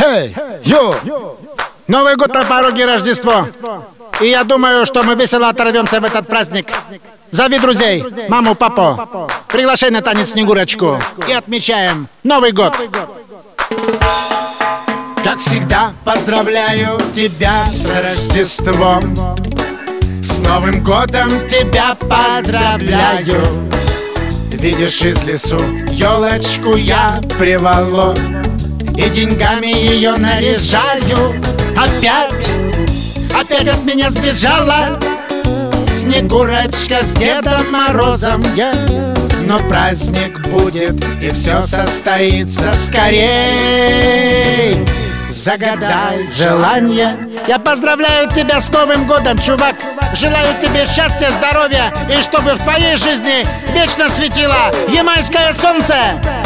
Хей, Новый год на пороге, Рождество. И я думаю, что мы весело оторвемся в этот праздник. Зови друзей, маму, папу. Приглашай на танец Снегурочку. И отмечаем Новый год. Как всегда, поздравляю тебя с Рождеством. С Новым годом тебя поздравляю. Видишь, из лесу елочку я приволок и деньгами ее наряжаю. Опять от меня сбежала Снегурочка с Дедом Морозом. Но праздник будет и все состоится скорей. Загадай желание. Я поздравляю тебя с Новым годом, чувак. Желаю тебе счастья, здоровья и чтобы в твоей жизни вечно светило ямайское солнце.